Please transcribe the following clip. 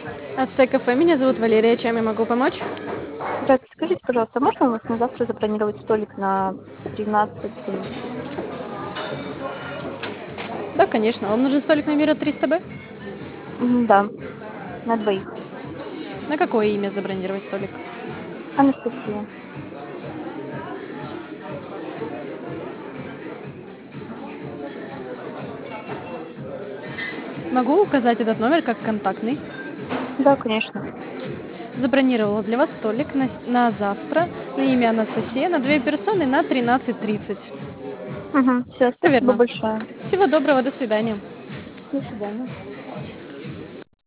Ацтек кафе, меня зовут Валерия, чем я могу помочь? Здравствуйте, скажите, пожалуйста, можно у вас на завтра забронировать столик на 13:30? Да, конечно. Вам нужен столик номера 300Б? Да, на двоих. На какое имя забронировать столик? Анастасия. Могу указать этот номер как контактный. Да, конечно. Забронировала для вас столик на завтра на имя Анастасия на 2 персоны на 13:30. Угу, все, Все спасибо верно. большое. Всего доброго, до свидания. До свидания.